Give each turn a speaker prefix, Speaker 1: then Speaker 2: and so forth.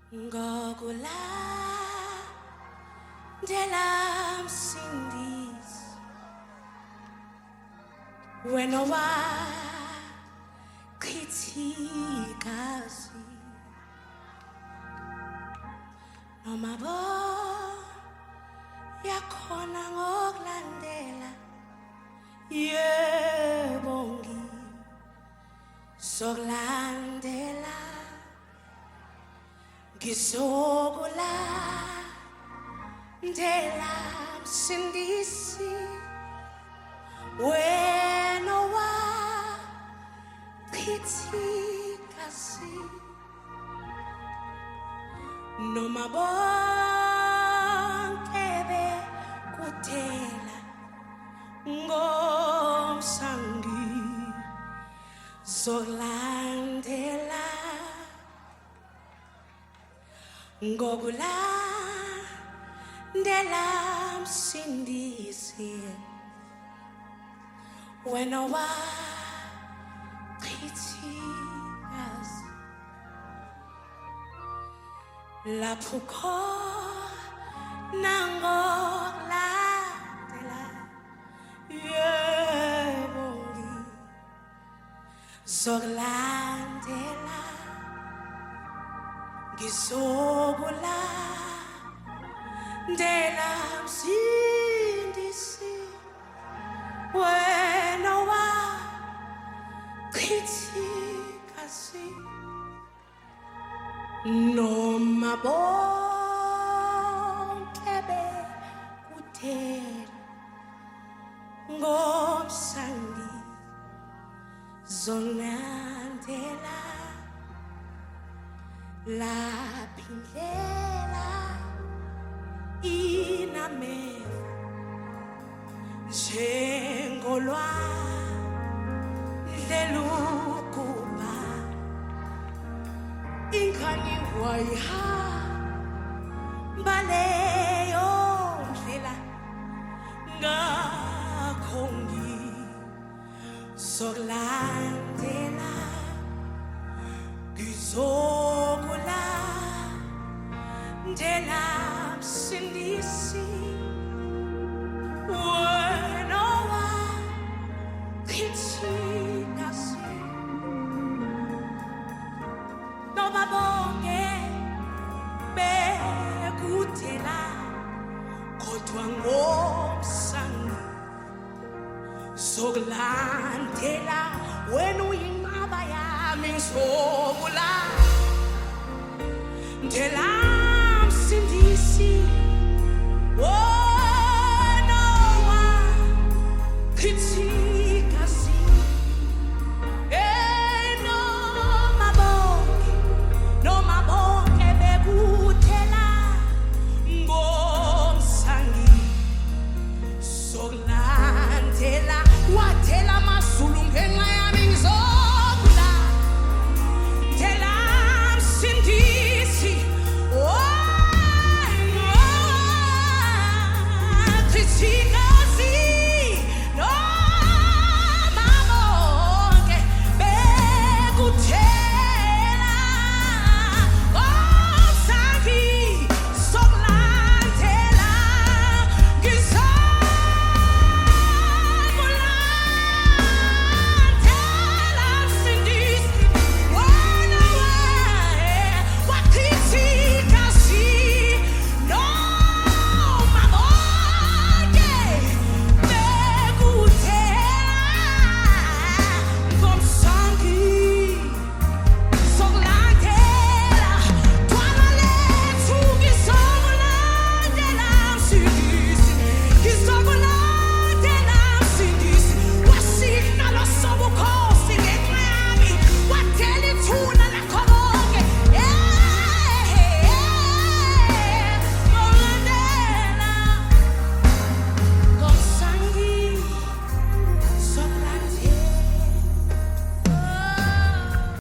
Speaker 1: Ngokulandela msindisi wena wachithikazi noma yakhona ngokulandela yebongi sokulandela ngizokulandela msindisi wena wachithikazi noma bonke bekudela ngomsangi zokulandela ngokulandela msindisi wena wachithikazi lapho khona ngokulandela yebongi zokulandela ngizokulandela msindisi wena wachithikazi noma bonke bekudela ngomsangi zokulandela laphindlela inameva njengolwandle lukuba ingani wayihamba leyo ndlela ngakho ngizokulandela ngizokulandela msindisi wena wachithikazi noma bonke bekudela kodwa ngomsangi zokulandela wena uyinqaba yami ngizokulandela